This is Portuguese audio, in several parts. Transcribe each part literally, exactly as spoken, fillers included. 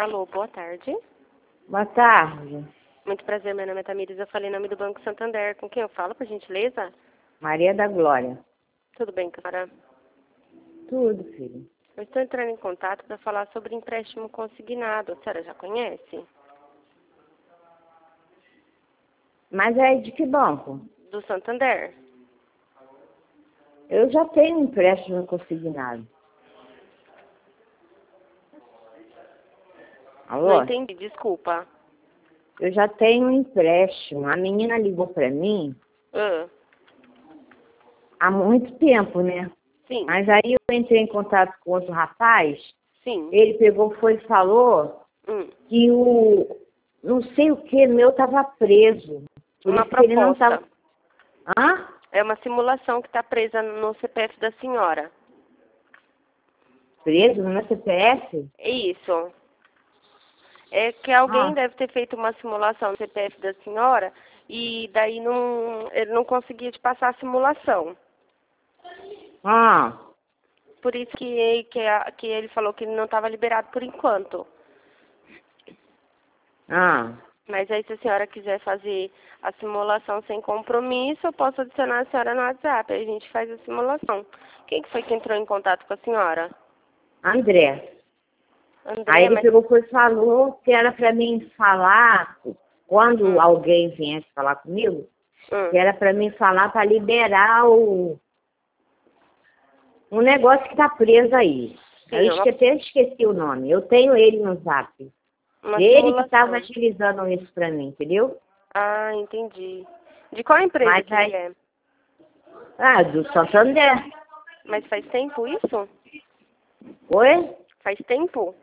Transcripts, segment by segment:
Alô, boa tarde. Boa tarde. Muito prazer, meu nome é Tamires, eu falei em nome do Banco Santander. Com quem eu falo, por gentileza? Maria da Glória. Tudo bem, senhora? Tudo, filho. Eu estou entrando em contato para falar sobre empréstimo consignado. A senhora já conhece? Mas é de que banco? Do Santander. Eu já tenho um empréstimo consignado. Alô? Não entendi, desculpa. Eu já tenho um empréstimo. A menina ligou para mim Ah, há muito tempo, né? sim, Mas aí eu entrei em contato com outro rapaz. sim. Ele pegou, foi e falou Hum, que o não sei o que meu estava preso. Por uma isso que ele não proposta. estava. Hã? É uma simulação que está presa no C P F da senhora. Preso no meu C P F? É isso. É que alguém Ah. deve ter feito uma simulação no C P F da senhora e daí não, ele não conseguia te passar a simulação. Ah. Por isso que, que, a- que ele falou que ele não estava liberado por enquanto. Ah. Mas aí se a senhora quiser fazer a simulação sem compromisso, eu posso adicionar a senhora no WhatsApp. Aí a gente faz a simulação. Quem que foi que entrou em contato com a senhora? André. Aí André, ele mas... pegou e falou que era para mim falar, quando Hum, alguém viesse falar comigo, que hum. era para mim falar para liberar o um negócio que está preso aí. Sim, Eu é uma, esque- até esqueci o nome. Eu tenho ele no zap. uma Ele que estava simulação. agilizando isso para mim, entendeu? Ah, entendi. De qual empresa Mas que ele aí, é? ah, do Santander. Mas faz tempo isso? Oi? Faz tempo?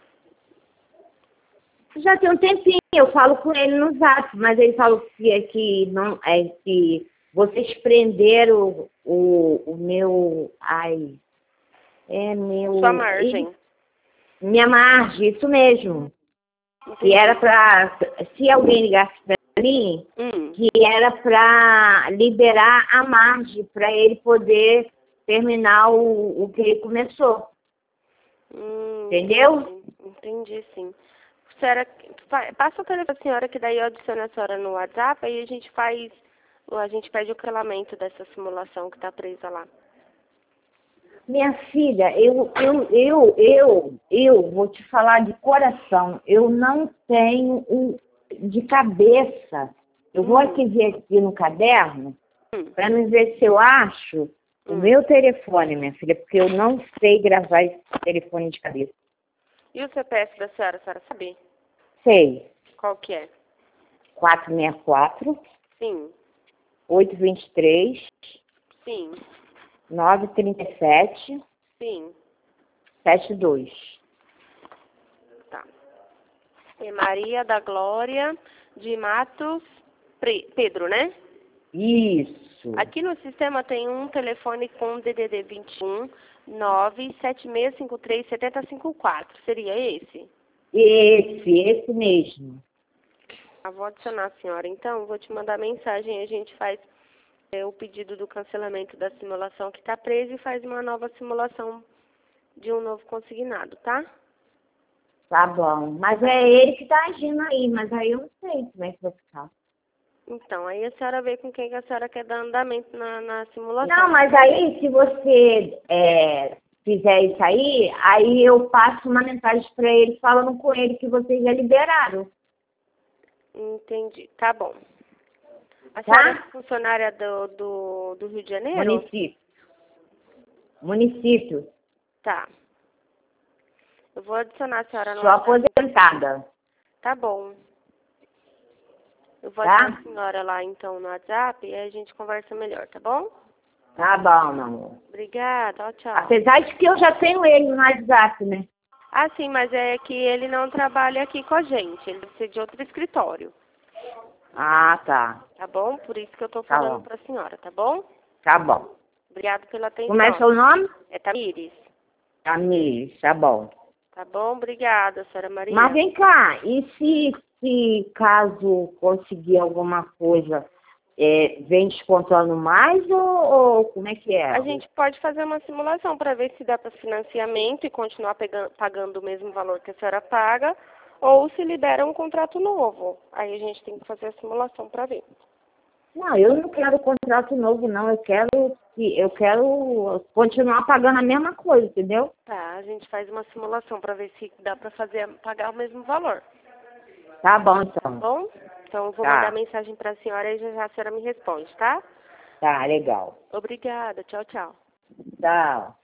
Já tem um tempinho, eu falo com ele no zap, mas ele falou que, é que não é que vocês prenderam o, o meu. Ai, é meu. Sua ele- margem. minha margem, isso mesmo. Que Entendi. era para. Se alguém ligasse para mim, Hum, que era para liberar a margem, para ele poder terminar o, o que ele começou. hum, Entendeu? entendi. Entendi, sim. Senhora, fa- passa o telefone para a senhora, que daí eu adiciono a senhora no WhatsApp, aí a gente faz, a gente pede o cancelamento dessa simulação que está presa lá. Minha filha, eu, eu, eu, eu, eu vou te falar de coração, eu não tenho um, de cabeça. Eu vou Hum, aqui ver aqui no caderno, hum, para me ver se eu acho o hum. meu telefone, minha filha, porque eu não sei gravar esse telefone de cabeça. E o C P F da senhora, a senhora sabe? Sei, Qual que é? quatro seis quatro, Sim, oito dois três, sim, nove três sete, sim. sete dois. Tá. É Maria da Glória de Matos Pre- Pedro, né? Isso. Aqui no sistema tem um telefone com D D D vinte e um nove sete seis cinco três sete zero cinco quatro. Seria esse? Esse, esse mesmo. Eu vou adicionar a senhora. Então, vou te mandar mensagem e a gente faz é, o pedido do cancelamento da simulação que está presa e faz uma nova simulação de um novo consignado, tá? Tá bom. Mas é ele que tá agindo aí, mas aí eu não sei como é que vai ficar. Então, aí a senhora vê com quem que a senhora quer dar andamento na, na simulação. Não, mas aí se você é, fizer isso aí, aí eu passo uma mensagem para ele falando com ele que vocês já liberaram. Entendi. Tá bom. A Tá? senhora é funcionária do, do, do Rio de Janeiro? Município. Município. Tá. Eu vou adicionar a senhora no Sou WhatsApp. aposentada. Tá bom. Eu vou Tá? adicionar a senhora lá então no WhatsApp e aí a gente conversa melhor, tá bom? Tá bom, meu amor. Obrigada. Tchau, tchau. Apesar de que eu já tenho ele no WhatsApp, né? Ah, sim, mas é que ele não trabalha aqui com a gente. Ele deve ser de outro escritório. Ah, tá. Tá bom? Por isso que eu tô Tá falando bom. pra senhora, tá bom? Tá bom. Obrigada pela Como é atenção. seu nome? É Tamires. Tamires, tá bom. Tá bom? Obrigada, senhora Maria. Mas vem cá, e se, se caso conseguir alguma coisa é, vem descontando mais ou, ou como é que é? A gente pode fazer uma simulação para ver se dá para financiamento e continuar pegando, pagando o mesmo valor que a senhora paga, ou se libera um contrato novo. Aí a gente tem que fazer a simulação para ver. Não, eu não quero contrato novo, não. Eu quero que eu quero continuar pagando a mesma coisa, entendeu? Tá, a gente faz uma simulação para ver se dá para fazer pagar o mesmo valor. Tá bom, Tá então. bom? Então eu vou Tá. mandar mensagem para a senhora e já, já a senhora me responde, tá? Tá, legal. Obrigada. Tchau, tchau. Tchau.